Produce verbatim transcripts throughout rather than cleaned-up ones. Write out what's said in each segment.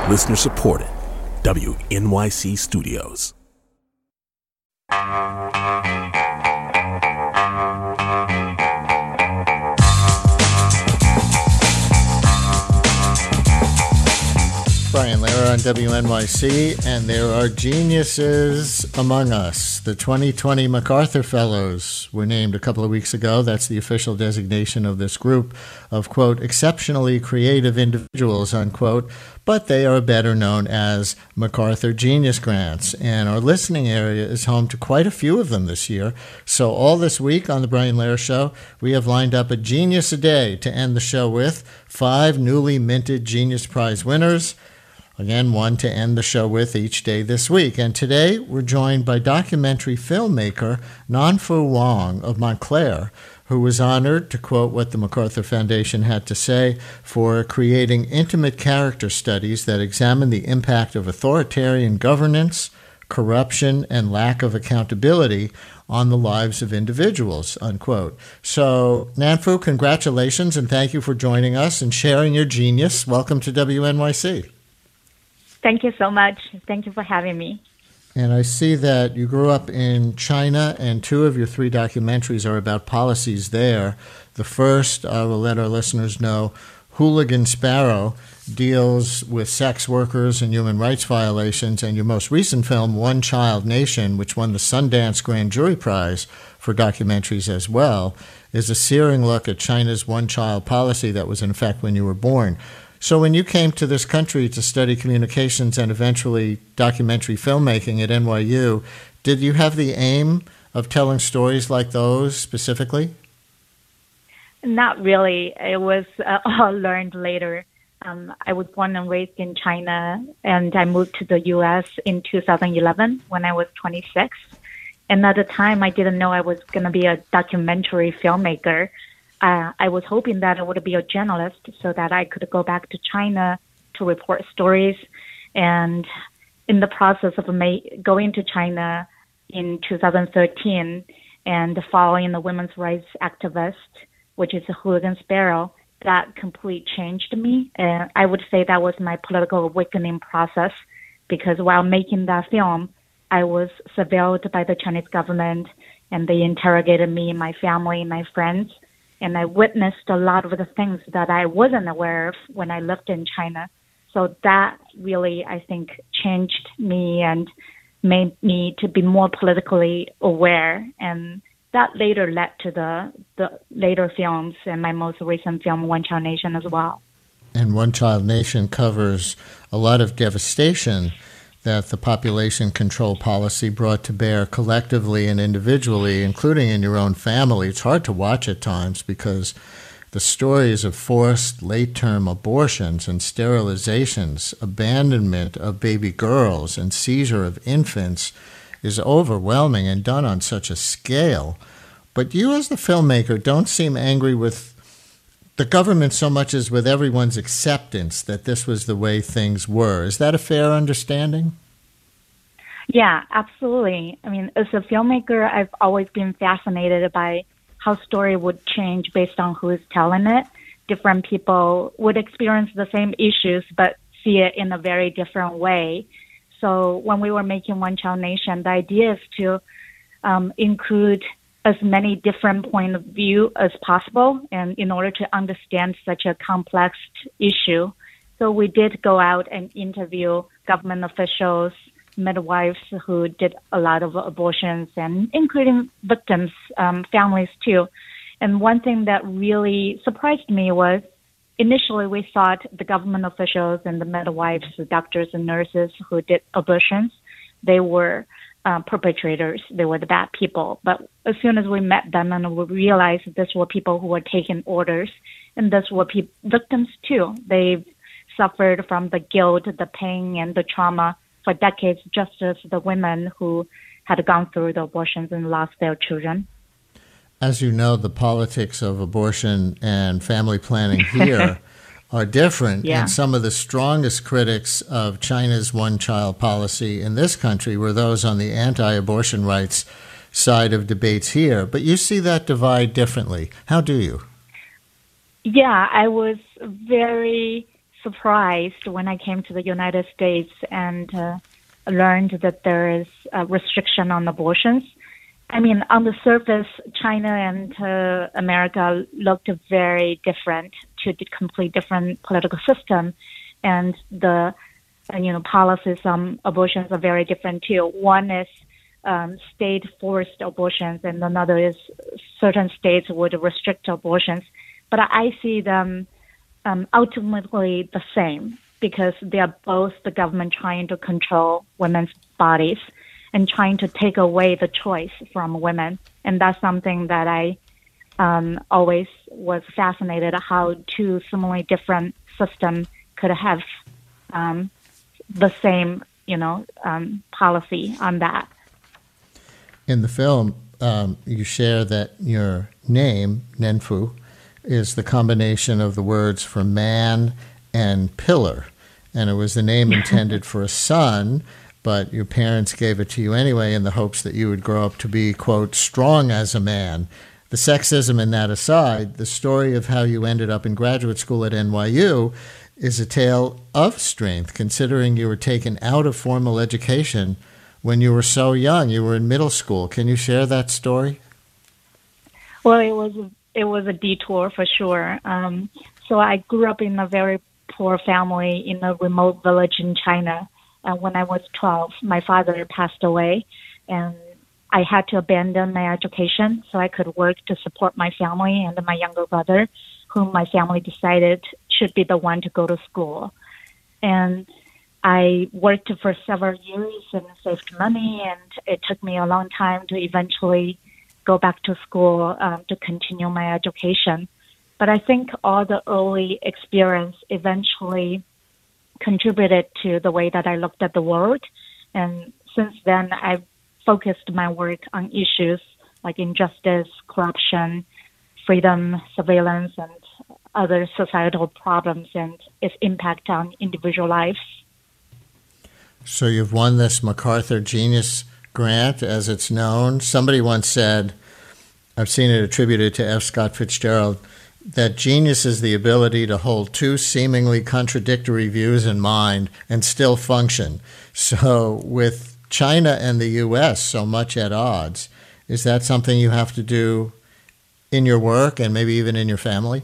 Listener supported. W N Y C Studios. Brian Lehrer on W N Y C, and there are geniuses among us. The twenty twenty MacArthur Fellows were named a couple of weeks ago. That's the official designation of this group of, quote, exceptionally creative individuals, unquote, but they are better known as MacArthur Genius Grants. And our listening area is home to quite a few of them this year. So all this week on The Brian Lehrer Show, we have lined up a genius a day to end the show with. Five newly minted Genius Prize winners. Again, one to end the show with each day this week. And today, we're joined by documentary filmmaker Nanfu Wang of Montclair, who was honored, to quote what the MacArthur Foundation had to say, for creating intimate character studies that examine the impact of authoritarian governance, corruption, and lack of accountability on the lives of individuals, unquote. So, Nanfu, congratulations, and thank you for joining us and sharing your genius. Welcome to W N Y C. Thank you so much. Thank you for having me. And I see that you grew up in China, and two of your three documentaries are about policies there. The first, I will let our listeners know, Hooligan Sparrow, deals with sex workers and human rights violations, and your most recent film, One Child Nation, which won the Sundance Grand Jury Prize for documentaries as well, is a searing look at China's one-child policy that was in effect when you were born. So when you came to this country to study communications and eventually documentary filmmaking at N Y U, did you have the aim of telling stories like those specifically? Not really. It was uh, all learned later. Um, I was born and raised in China, and I moved to the U S in two thousand eleven when I was twenty-six. And at the time, I didn't know I was going to be a documentary filmmaker. Uh, I was hoping that I would be a journalist so that I could go back to China to report stories. And in the process of ma- going to China in two thousand thirteen and following the women's rights activist, which is a Hooligan Sparrow, that completely changed me. And I would say that was my political awakening process, because while making that film, I was surveilled by the Chinese government, and they interrogated me, my family, my friends. And I witnessed a lot of the things that I wasn't aware of when I lived in China. So that really, I think, changed me and made me to be more politically aware. And that later led to the, the later films and my most recent film, One Child Nation, as well. And One Child Nation covers a lot of devastation that the population control policy brought to bear collectively and individually, including in your own family. It's hard to watch at times because the stories of forced late-term abortions and sterilizations, abandonment of baby girls, and seizure of infants is overwhelming and done on such a scale. But you as the filmmaker don't seem angry with the government so much as with everyone's acceptance that this was the way things were. Is that a fair understanding? Yeah, absolutely. I mean, as a filmmaker, I've always been fascinated by how story would change based on who is telling it. Different people would experience the same issues, but see it in a very different way. So when we were making One Child Nation, the idea is to um, include as many different point of view as possible, and in order to understand such a complex issue. So we did go out and interview government officials, midwives who did a lot of abortions, and including victims, um, families too. And one thing that really surprised me was initially we thought the government officials and the midwives, the doctors and nurses who did abortions, they were Uh, perpetrators, they were the bad people. But as soon as we met them and we realized that these were people who were taking orders, and these were pe- victims too. They've suffered from the guilt, the pain, and the trauma for decades, just as the women who had gone through the abortions and lost their children. As you know, the politics of abortion and family planning here are different. Yeah. And some of the strongest critics of China's one-child policy in this country were those on the anti-abortion rights side of debates here. But you see that divide differently. How do you? Yeah, I was very surprised when I came to the United States and uh, learned that there is a restriction on abortions. I mean, on the surface, China and uh, America looked very different to the complete different political system, and the uh, you know policies on abortions are very different too. One is um, state-forced abortions, and another is certain states would restrict abortions. But I see them um, ultimately the same because they are both the government trying to control women's bodies and trying to take away the choice from women. And that's something that I um, always was fascinated how two seemingly different systems could have um, the same, you know, um, policy on that. In the film, um, you share that your name, Nenfu, is the combination of the words for man and pillar. And it was the name intended for a son, but your parents gave it to you anyway in the hopes that you would grow up to be, quote, strong as a man. The sexism in that aside, the story of how you ended up in graduate school at N Y U is a tale of strength, considering you were taken out of formal education when you were so young. You were in middle school. Can you share that story? Well, it was it was a detour for sure. Um, so I grew up in a very poor family in a remote village in China. Uh, when I was twelve, my father passed away, and I had to abandon my education so I could work to support my family and my younger brother, whom my family decided should be the one to go to school. And I worked for several years and saved money, and it took me a long time to eventually go back to school um, to continue my education. But I think all the early experience eventually contributed to the way that I looked at the world. And since then, I've focused my work on issues like injustice, corruption, freedom, surveillance, and other societal problems and its impact on individual lives. So you've won this MacArthur Genius Grant, as it's known. Somebody once said, I've seen it attributed to F. Scott Fitzgerald, that genius is the ability to hold two seemingly contradictory views in mind and still function. So with China and the U S so much at odds, is that something you have to do in your work and maybe even in your family?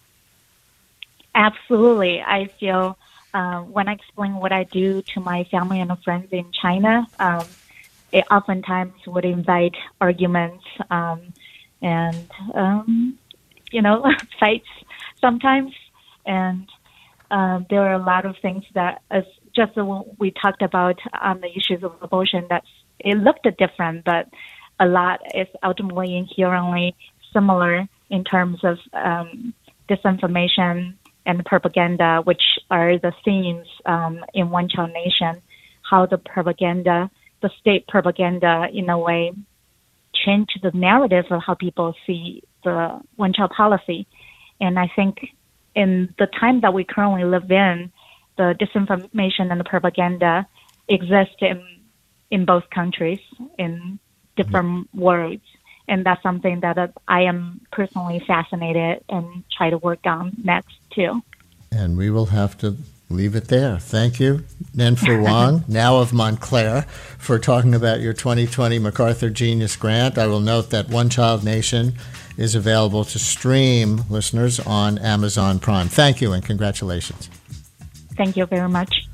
Absolutely. I feel uh, when I explain what I do to my family and friends in China, um, it oftentimes would invite arguments um, and um, you know, fights sometimes. And uh, there are a lot of things that, as just when we talked about on the issues of abortion, that it looked different, but a lot is ultimately inherently similar in terms of um, disinformation and propaganda, which are the themes um, in One Child Nation, how the propaganda, the state propaganda, in a way, changed the narrative of how people see the one-child policy. And I think in the time that we currently live in, the disinformation and the propaganda exist in in both countries in different mm-hmm. words. And that's something that uh, I am personally fascinated and try to work on next, too. And we will have to leave it there. Thank you, Nenfu Wang, now of Montclair, for talking about your twenty twenty MacArthur Genius Grant. I will note that One Child Nation is available to stream, listeners, on Amazon Prime. Thank you and congratulations. Thank you very much.